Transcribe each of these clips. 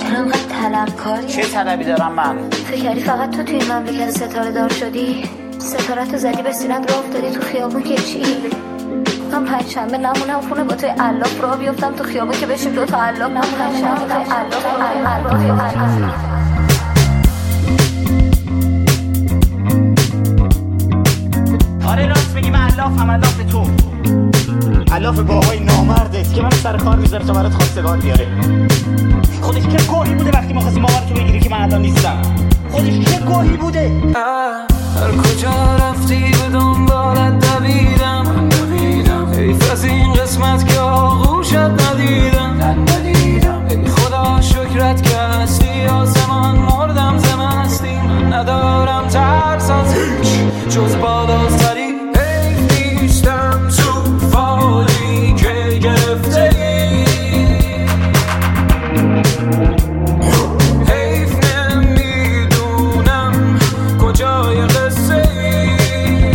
چرا انقدر طلبکاری؟ چه طلبی دارم من؟ فکر کردی فقط تو توی این مملکت ستاره دار شدی؟ ستاره‌تو زدی به سینت راه افتادی تو خیابون که چی؟ من پنجشنبه نمونم خونه با توی علاف راه بیفتم تو خیابون که بشیم دو تا علاف نمونم توی علاف. آره راست میگی، من علافم، علاف تو، علاف باهای نامردت که منو سر کار میذاره تا برات خواستگار بیاره. خودش چه گوهی بوده وقتی ما خواستیم باورتو بگیری که من الان نیستم؟ خودش چه گوهی بوده؟ هر کجا رفتی به دنبالت دویدم، حیف از این قسمت که آغوشت ندیدم. ای خدا شکرت که هستی آسمان، مردم زمستی. من ندارم ترس از هیچ جز بالاتری. حیف نیستم تو فالی که گرفته ای، حیف نمیدونم کجای قصه ای.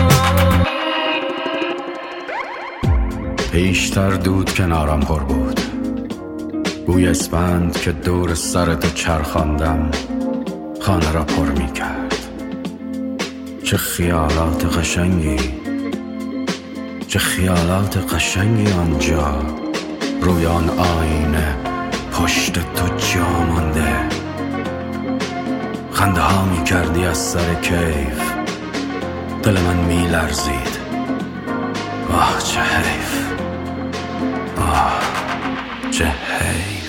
پیشتر دود کنارم پر بود، بوی اسفند که دور سرتو چرخاندم خانه را پر می کرد. چه خیالات قشنگی، چه خیالات قشنگی آنجا روی آن آینه پشت تو جا مانده. خنده ها می کردی از سر کیف، دل من می لرزید. آه چه حیف، آه چه حیف.